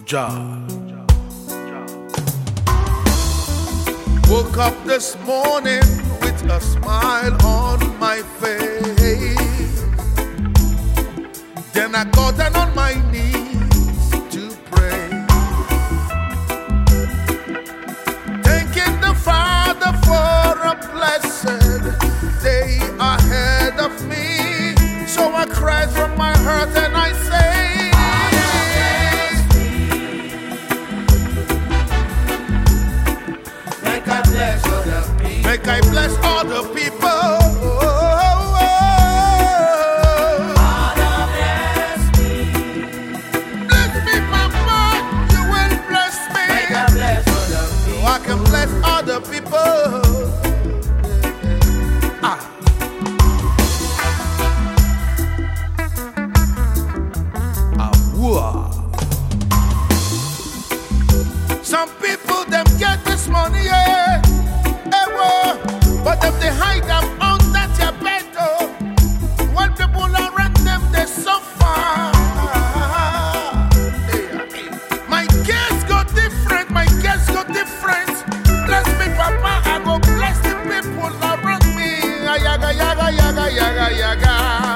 Jah. Woke up this morning with a smile on my face. Then I got down on my knees to pray, thanking the Father for a blessed day ahead of me. So I cried from my heart and I say, make I bless all the people. Bless me, Papa, you will bless me. Make I bless all the people. So I can bless all the people. Some people them get this money, yeah, but if they hide them under their bed, oh, when people around them they suffer. My case go different, my case go different. Bless me, Papa, I go bless the people around me. Yaga, yaga, yaga, yaga, yaga.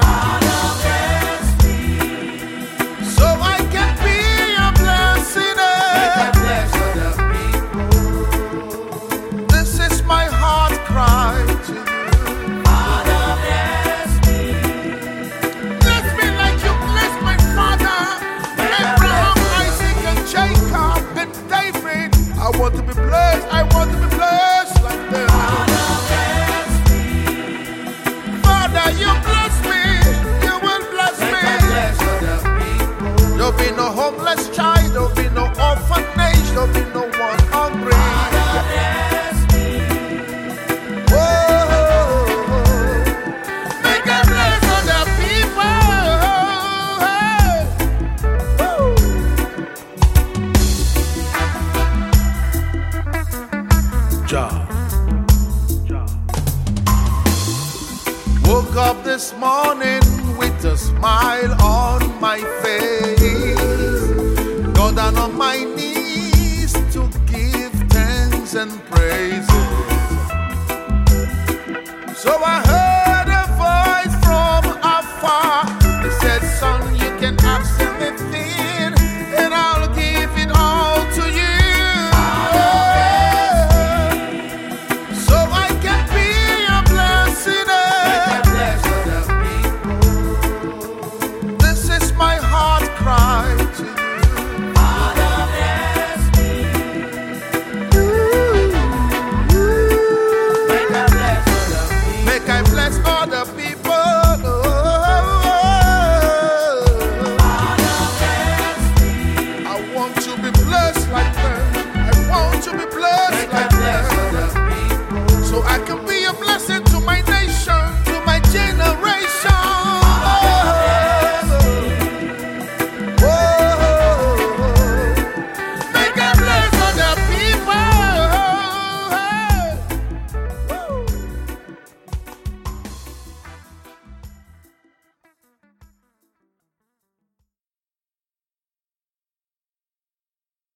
So I can be a blessing. This is my heart cry to you. Father, bless me. Bless me like you bless my father, Abraham, Isaac, and Jacob, and David. I want to be blessed. I want to be blessed like them. Father, bless me. Father, you bless me. You will bless me. There'll be no homeless child. There'll be no orphanage. There'll be no one hungry. Father, bless me. Whoa. Make a bless all the people. Jah. Woke up this morning with a smile on my face. Got down on my knees to give thanks and praises. So I